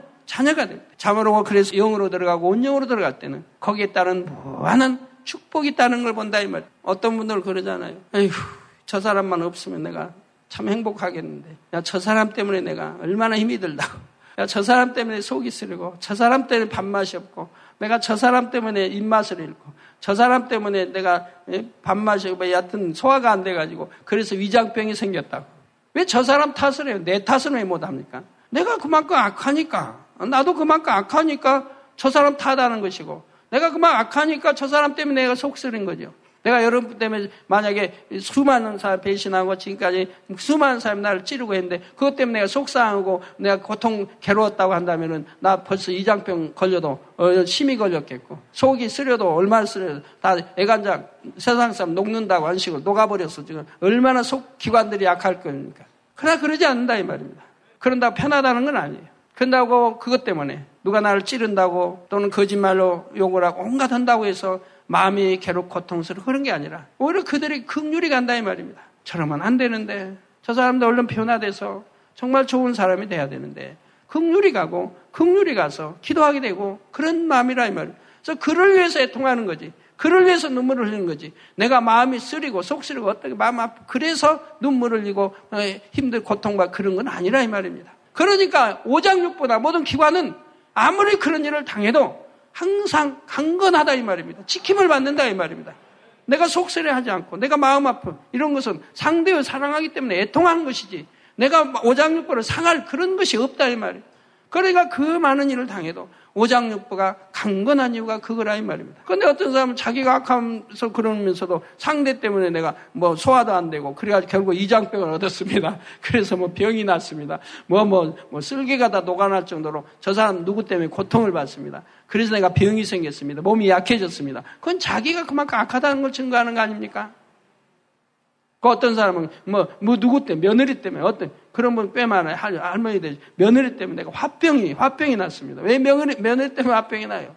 자녀가 됩니다. 자모로 그래서 영으로 들어가고 온영으로 들어갈 때는 거기에 따른 무한한 축복이 있다는 걸 본다 이 말이에요. 어떤 분들 그러잖아요. 에휴, 저 사람만 없으면 내가 참 행복하겠는데, 야, 저 사람 때문에 내가 얼마나 힘이 들다고, 야, 저 사람 때문에 속이 쓰리고, 저 사람 때문에 밥맛이 없고, 내가 저 사람 때문에 입맛을 잃고, 저 사람 때문에 내가 밥맛이 없고, 여하튼 소화가 안 돼가지고 그래서 위장병이 생겼다고. 왜 저 사람 탓을 해요? 내 탓은 왜 못합니까? 내가 그만큼 악하니까, 나도 그만큼 악하니까 저 사람 탓하는 것이고, 내가 그만 악하니까 저 사람 때문에 내가 속 쓰린 거죠. 내가 여러분 때문에 만약에 수많은 사람 배신하고 지금까지 수많은 사람이 나를 찌르고 했는데 그것 때문에 내가 속상하고 내가 고통 괴로웠다고 한다면은 나 벌써 이장병 걸려도 심히 걸렸겠고 속이 쓰려도 얼마나 쓰려도 다 애간장 세상 사람 녹는다고 한 식으로 녹아버렸어. 지금 얼마나 속 기관들이 약할 겁니까? 그러나 그러지 않는다 이 말입니다. 그런다고 편하다는 건 아니에요. 그런다고 그것 때문에 누가 나를 찌른다고 또는 거짓말로 욕을 하고 온갖 한다고 해서 마음이 괴롭고 고통스러워 그런 게 아니라 오히려 그들이 긍휼히 간다 이 말입니다. 저러면 안 되는데 저 사람도 얼른 변화돼서 정말 좋은 사람이 돼야 되는데 긍휼히 가고 긍휼히 가서 기도하게 되고 그런 마음이라 이 말이에요. 그래서 그를 위해서 애통하는 거지. 그를 위해서 눈물을 흘리는 거지. 내가 마음이 쓰리고 속 쓰리고 어떻게 마음 아프고 그래서 눈물을 흘리고 힘들 고통과 그런 건 아니라 이 말입니다. 그러니까 오장육부나 모든 기관은 아무리 그런 일을 당해도 항상 강건하다 이 말입니다. 지킴을 받는다 이 말입니다. 내가 속쓰려하지 않고 내가 마음 아픔 이런 것은 상대를 사랑하기 때문에 애통하는 것이지 내가 오장육부를 상할 그런 것이 없다 이 말이에요. 그러니까 그 많은 일을 당해도 오장육부가 강건한 이유가 그거라 이 말입니다. 그런데 어떤 사람은 자기가 악하면서 그러면서도 상대 때문에 내가 뭐 소화도 안 되고 그래가지고 결국 이장병을 얻었습니다. 그래서 뭐 병이 났습니다. 쓸개가 다 녹아날 정도로 저 사람 누구 때문에 고통을 받습니다. 그래서 내가 병이 생겼습니다. 몸이 약해졌습니다. 그건 자기가 그만큼 악하다는 걸 증거하는 거 아닙니까? 그 어떤 사람은 누구 때문에 며느리 때문에 어떤 그런 분 빼만 할머니들 며느리 때문에 내가 화병이 났습니다. 왜 며느리 때문에 화병이 나요?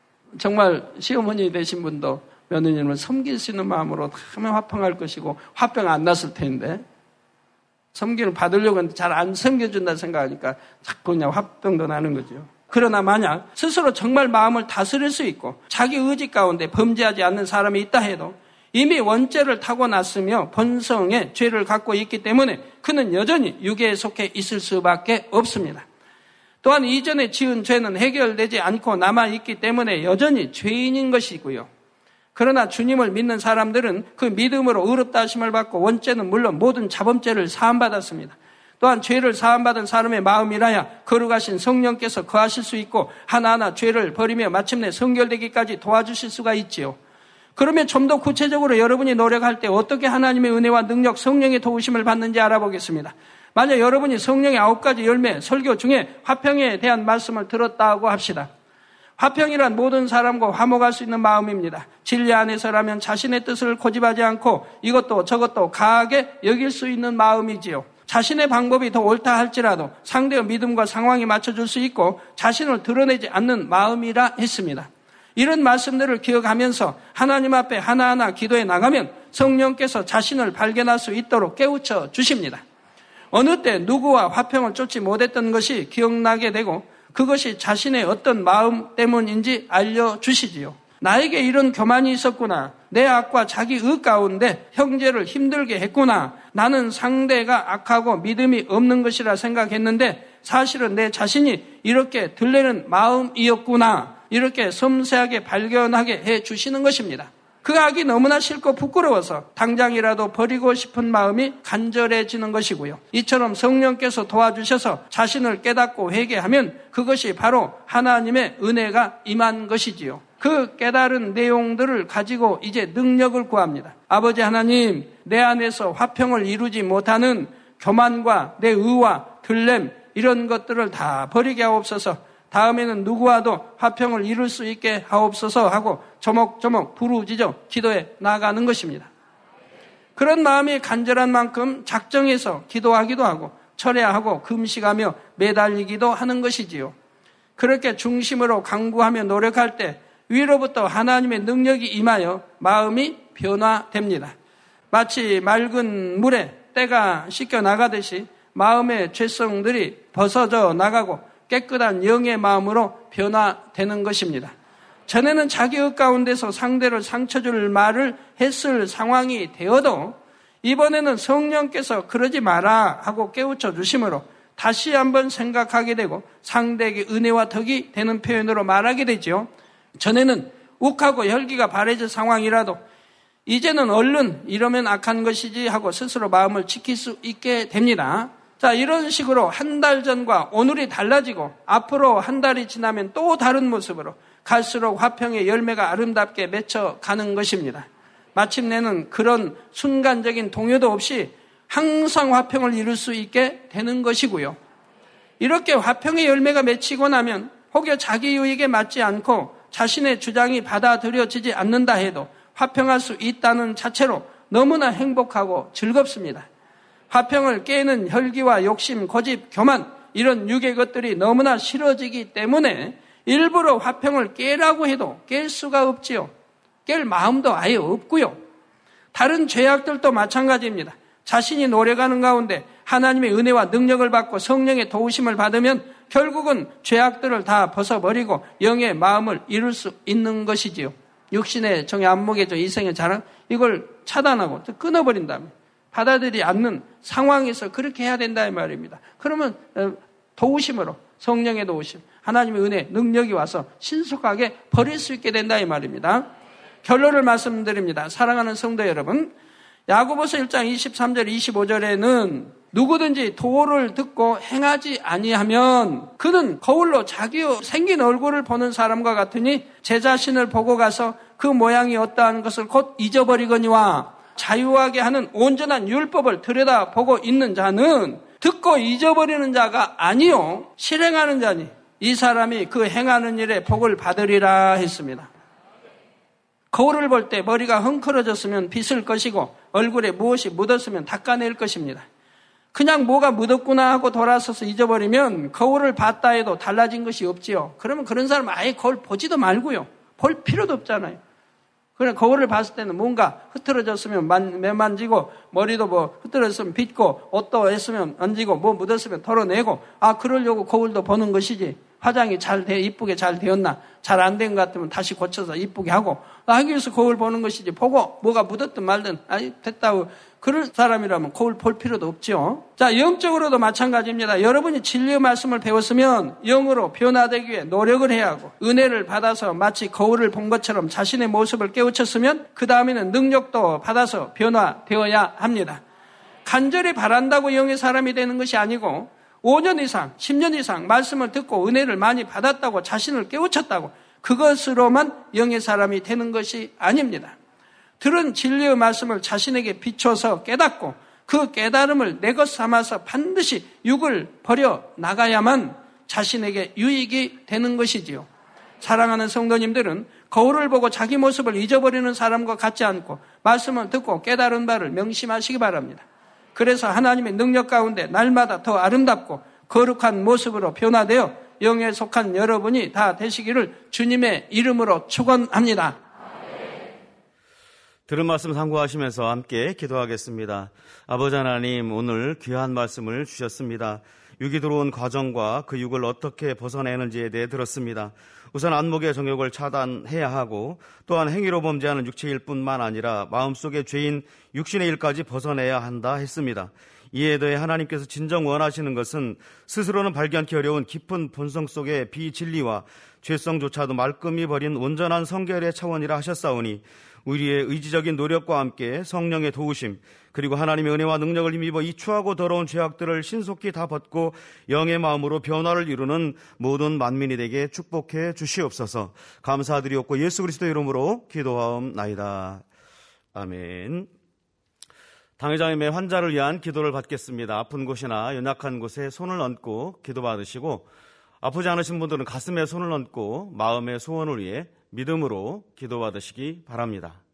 정말 시어머니 되신 분도 며느님을 섬길 수 있는 마음으로 하면 화평할 것이고 화병 안 났을 텐데 섬기를 받으려고 하는데 잘 안 섬겨준다 생각하니까 자꾸 그냥 화병도 나는 거죠. 그러나 만약 스스로 정말 마음을 다스릴 수 있고 자기 의지 가운데 범죄하지 않는 사람이 있다 해도 이미 원죄를 타고났으며 본성의 죄를 갖고 있기 때문에 그는 여전히 유괴에 속해 있을 수밖에 없습니다. 또한 이전에 지은 죄는 해결되지 않고 남아있기 때문에 여전히 죄인인 것이고요. 그러나 주님을 믿는 사람들은 그 믿음으로 의롭다 하심을 받고 원죄는 물론 모든 자범죄를 사함받았습니다. 또한 죄를 사함받은 사람의 마음이라야 거룩하신 성령께서 거하실 수 있고 하나하나 죄를 버리며 마침내 성결되기까지 도와주실 수가 있지요. 그러면 좀 더 구체적으로 여러분이 노력할 때 어떻게 하나님의 은혜와 능력, 성령의 도우심을 받는지 알아보겠습니다. 만약 여러분이 성령의 9가지 열매 설교 중에 화평에 대한 말씀을 들었다고 합시다. 화평이란 모든 사람과 화목할 수 있는 마음입니다. 진리 안에서라면 자신의 뜻을 고집하지 않고 이것도 저것도 가하게 여길 수 있는 마음이지요. 자신의 방법이 더 옳다 할지라도 상대의 믿음과 상황에 맞춰줄 수 있고 자신을 드러내지 않는 마음이라 했습니다. 이런 말씀들을 기억하면서 하나님 앞에 하나하나 기도해 나가면 성령께서 자신을 발견할 수 있도록 깨우쳐 주십니다. 어느 때 누구와 화평을 쫓지 못했던 것이 기억나게 되고 그것이 자신의 어떤 마음 때문인지 알려주시지요. 나에게 이런 교만이 있었구나. 내 악과 자기 의 가운데 형제를 힘들게 했구나. 나는 상대가 악하고 믿음이 없는 것이라 생각했는데 사실은 내 자신이 이렇게 들리는 마음이었구나. 이렇게 섬세하게 발견하게 해주시는 것입니다. 그 악이 너무나 싫고 부끄러워서 당장이라도 버리고 싶은 마음이 간절해지는 것이고요. 이처럼 성령께서 도와주셔서 자신을 깨닫고 회개하면 그것이 바로 하나님의 은혜가 임한 것이지요. 그 깨달은 내용들을 가지고 이제 능력을 구합니다. 아버지 하나님, 내 안에서 화평을 이루지 못하는 교만과 내 의와 들램 이런 것들을 다 버리게 하옵소서. 다음에는 누구와도 화평을 이룰 수 있게 하옵소서 하고 조목조목 부르짖어 기도해 나가는 것입니다. 그런 마음이 간절한 만큼 작정해서 기도하기도 하고 철야하고 금식하며 매달리기도 하는 것이지요. 그렇게 중심으로 강구하며 노력할 때 위로부터 하나님의 능력이 임하여 마음이 변화됩니다. 마치 맑은 물에 때가 씻겨 나가듯이 마음의 죄성들이 벗어져 나가고 깨끗한 영의 마음으로 변화되는 것입니다. 전에는 자기의 가운데서 상대를 상처 줄 말을 했을 상황이 되어도 이번에는 성령께서 그러지 마라 하고 깨우쳐 주심으로 다시 한번 생각하게 되고 상대에게 은혜와 덕이 되는 표현으로 말하게 되죠. 전에는 욱하고 혈기가 바래질 상황이라도 이제는 얼른 이러면 악한 것이지 하고 스스로 마음을 지킬 수 있게 됩니다. 자, 이런 식으로 한 달 전과 오늘이 달라지고 앞으로 한 달이 지나면 또 다른 모습으로 갈수록 화평의 열매가 아름답게 맺혀가는 것입니다. 마침내는 그런 순간적인 동요도 없이 항상 화평을 이룰 수 있게 되는 것이고요. 이렇게 화평의 열매가 맺히고 나면 혹여 자기 유익에 맞지 않고 자신의 주장이 받아들여지지 않는다 해도 화평할 수 있다는 자체로 너무나 행복하고 즐겁습니다. 화평을 깨는 혈기와 욕심, 고집, 교만 이런 육의 것들이 너무나 싫어지기 때문에 일부러 화평을 깨라고 해도 깰 수가 없지요. 깰 마음도 아예 없고요. 다른 죄악들도 마찬가지입니다. 자신이 노력하는 가운데 하나님의 은혜와 능력을 받고 성령의 도우심을 받으면 결국은 죄악들을 다 벗어버리고 영의 마음을 이룰 수 있는 것이지요. 육신의 정의 안목의 이생의 자랑 이걸 차단하고 끊어버린다면 받아들이지 않는 상황에서 그렇게 해야 된다 이 말입니다. 그러면 도우심으로 성령의 도우심, 하나님의 은혜, 능력이 와서 신속하게 버릴 수 있게 된다 이 말입니다. 결론을 말씀드립니다. 사랑하는 성도 여러분, 야고보서 1장 23절 25절에는 누구든지 도를 듣고 행하지 아니하면 그는 거울로 자기의 생긴 얼굴을 보는 사람과 같으니 제 자신을 보고 가서 그 모양이 어떠한 것을 곧 잊어버리거니와 자유하게 하는 온전한 율법을 들여다보고 있는 자는 듣고 잊어버리는 자가 아니요 실행하는 자니 이 사람이 그 행하는 일에 복을 받으리라 했습니다. 거울을 볼 때 머리가 헝클어졌으면 빗을 것이고 얼굴에 무엇이 묻었으면 닦아낼 것입니다. 그냥 뭐가 묻었구나 하고 돌아서서 잊어버리면 거울을 봤다 해도 달라진 것이 없지요. 그러면 그런 사람은 아예 거울 보지도 말고요. 볼 필요도 없잖아요. 그래 거울을 봤을 때는 뭔가 흐트러졌으면 매만지고 머리도 뭐 흐트러졌으면 빗고 옷도 했으면 얹고 뭐 묻었으면 털어내고 그러려고 거울도 보는 것이지. 화장이 이쁘게 잘 되었나 잘 안 된 것 같으면 다시 고쳐서 이쁘게 하고 하기 위해서 거울 보는 것이지. 보고 뭐가 묻었든 말든 됐다고 그럴 사람이라면 거울 볼 필요도 없죠. 자, 영적으로도 마찬가지입니다. 여러분이 진리의 말씀을 배웠으면 영으로 변화되기 위해 노력을 해야 하고 은혜를 받아서 마치 거울을 본 것처럼 자신의 모습을 깨우쳤으면 그 다음에는 능력도 받아서 변화되어야 합니다. 간절히 바란다고 영의 사람이 되는 것이 아니고 5년 이상, 10년 이상 말씀을 듣고 은혜를 많이 받았다고 자신을 깨우쳤다고 그것으로만 영의 사람이 되는 것이 아닙니다. 들은 진리의 말씀을 자신에게 비춰서 깨닫고 그 깨달음을 내 것 삼아서 반드시 육을 버려 나가야만 자신에게 유익이 되는 것이지요. 사랑하는 성도님들은 거울을 보고 자기 모습을 잊어버리는 사람과 같지 않고 말씀을 듣고 깨달은 바를 명심하시기 바랍니다. 그래서 하나님의 능력 가운데 날마다 더 아름답고 거룩한 모습으로 변화되어 영에 속한 여러분이 다 되시기를 주님의 이름으로 축원합니다. 들은 말씀 상고하시면서 함께 기도하겠습니다. 아버지 하나님, 오늘 귀한 말씀을 주셨습니다. 육이 들어온 과정과 그 육을 어떻게 벗어내는지에 대해 들었습니다. 우선 안목의 정욕을 차단해야 하고 또한 행위로 범죄하는 육체일 뿐만 아니라 마음속의 죄인 육신의 일까지 벗어내야 한다 했습니다. 이에 더해 하나님께서 진정 원하시는 것은 스스로는 발견하기 어려운 깊은 본성 속의 비진리와 죄성조차도 말끔히 버린 온전한 성결의 차원이라 하셨사오니 우리의 의지적인 노력과 함께 성령의 도우심 그리고 하나님의 은혜와 능력을 힘입어 이 추하고 더러운 죄악들을 신속히 다 벗고 영의 마음으로 변화를 이루는 모든 만민이 되게 축복해 주시옵소서. 감사드리옵고 예수 그리스도 이름으로 기도하옵나이다. 아멘. 당회장님의 환자를 위한 기도를 받겠습니다. 아픈 곳이나 연약한 곳에 손을 얹고 기도 받으시고 아프지 않으신 분들은 가슴에 손을 얹고 마음의 소원을 위해 믿음으로 기도받으시기 바랍니다.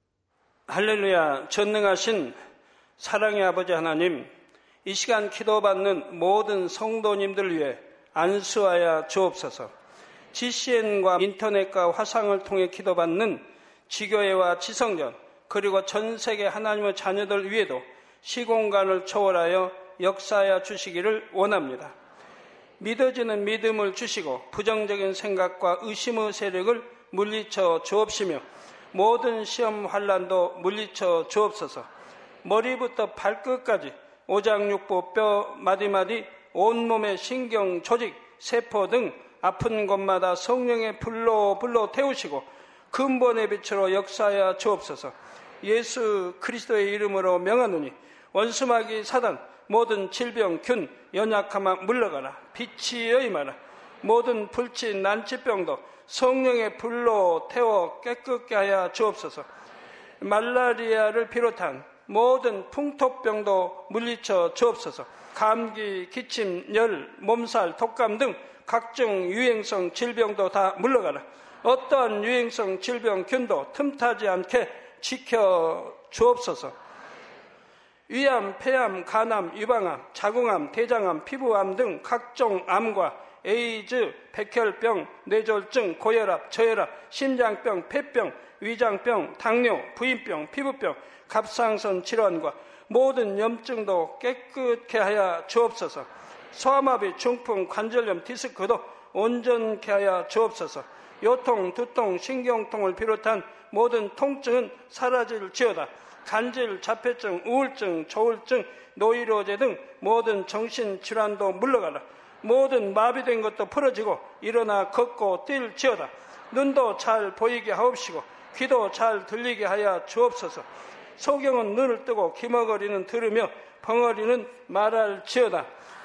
할렐루야. 전능하신 사랑의 아버지 하나님, 이 시간 기도받는 모든 성도님들 위해 안수하여 주옵소서. GCN과 인터넷과 화상을 통해 기도받는 지교회와 지성전, 그리고 전 세계 하나님의 자녀들 위에도 시공간을 초월하여 역사하여 주시기를 원합니다. 믿어지는 믿음을 주시고 부정적인 생각과 의심의 세력을 물리쳐 주옵시며 모든 시험 환난도 물리쳐 주옵소서. 머리부터 발끝까지 오장육부 뼈 마디마디 온몸의 신경 조직 세포 등 아픈 곳마다 성령의 불로 태우시고 근본의 빛으로 역사하여 주옵소서. 예수 그리스도의 이름으로 명하노니 원수마귀 사단 모든 질병 균 연약함아 물러가라. 빛이여 임하라. 모든 불치 난치병도 성령의 불로 태워 깨끗게 하여 주옵소서. 말라리아를 비롯한 모든 풍토병도 물리쳐 주옵소서. 감기, 기침, 열, 몸살, 독감 등 각종 유행성 질병도 다 물러가라. 어떠한 유행성 질병균도 틈타지 않게 지켜 주옵소서. 위암, 폐암, 간암, 유방암, 자궁암, 대장암, 피부암 등 각종 암과 에이즈, 백혈병, 뇌졸중, 고혈압, 저혈압, 심장병, 폐병, 위장병, 당뇨, 부인병, 피부병, 갑상선 질환과 모든 염증도 깨끗게 하여 주옵소서. 소아마비, 중풍, 관절염, 디스크도 온전케 하여 주옵소서. 요통, 두통, 신경통을 비롯한 모든 통증은 사라질지어다. 간질, 자폐증, 우울증, 조울증, 노이로제 등 모든 정신질환도 물러가라. 모든 마비된 것도 풀어지고 일어나 걷고 뛸지어다. 눈도 잘 보이게 하옵시고 귀도 잘 들리게 하여 주옵소서. 소경은 눈을 뜨고 기머거리는 들으며 벙어리는 말할지어다.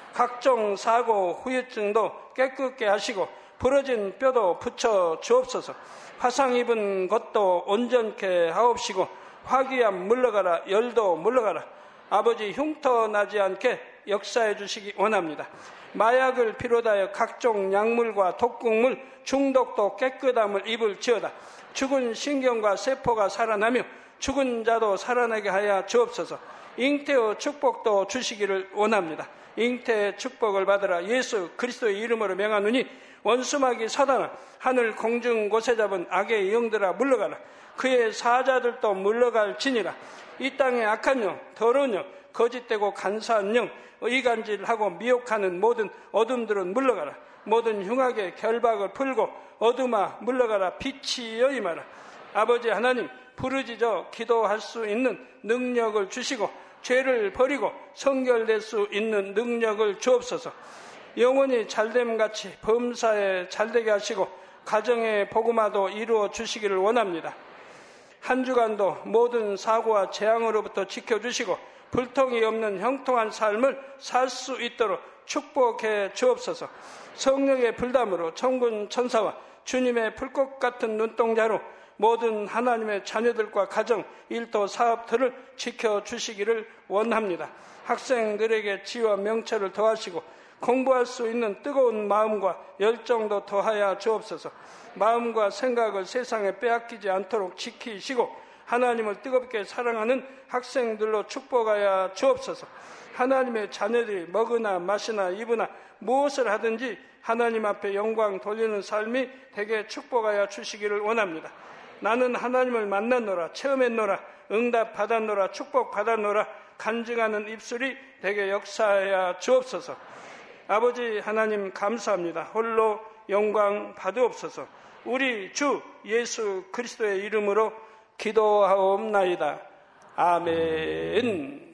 각종 사고, 후유증도 깨끗게 하시고 부러진 뼈도 붙여 주옵소서. 화상 입은 것도 온전케 하옵시고 화기암 물러가라. 열도 물러가라. 아버지 흉터 나지 않게 역사해 주시기 원합니다. 마약을 비롯하여 각종 약물과 독극물 중독도 깨끗함을 입을지어다. 죽은 신경과 세포가 살아나며 죽은 자도 살아나게 하여 주옵소서. 잉태의 축복도 주시기를 원합니다. 잉태의 축복을 받으라. 예수 그리스도의 이름으로 명하노니 원수마귀 사단아, 하늘 공중 곳에 잡은 악의 영들아 물러가라. 그의 사자들도 물러갈지니라. 이 땅의 악한 영, 더러운 영, 거짓되고 간사한 영, 의간질하고 미혹하는 모든 어둠들은 물러가라. 모든 흉악의 결박을 풀고 어둠아 물러가라. 빛이여 임하라. 아버지 하나님, 부르짖어 기도할 수 있는 능력을 주시고 죄를 버리고 성결될 수 있는 능력을 주옵소서. 영원히 잘됨같이 범사에 잘되게 하시고 가정의 복음화도 이루어 주시기를 원합니다. 한 주간도 모든 사고와 재앙으로부터 지켜주시고 불통이 없는 형통한 삶을 살 수 있도록 축복해 주옵소서. 성령의 불담으로 천군 천사와 주님의 불꽃 같은 눈동자로 모든 하나님의 자녀들과 가정, 일도, 사업들을 지켜주시기를 원합니다. 학생들에게 지혜와 명철을 더하시고 공부할 수 있는 뜨거운 마음과 열정도 더하여 주옵소서. 마음과 생각을 세상에 빼앗기지 않도록 지키시고 하나님을 뜨겁게 사랑하는 학생들로 축복하여 주옵소서. 하나님의 자녀들이 먹으나 마시나 입으나 무엇을 하든지 하나님 앞에 영광 돌리는 삶이 되게 축복하여 주시기를 원합니다. 나는 하나님을 만났노라, 체험했노라, 응답 받았노라, 축복 받았노라 간증하는 입술이 되게 역사하여 주옵소서. 아버지 하나님 감사합니다. 홀로 영광 받으옵소서. 우리 주 예수 그리스도의 이름으로 기도하옵나이다. 아멘.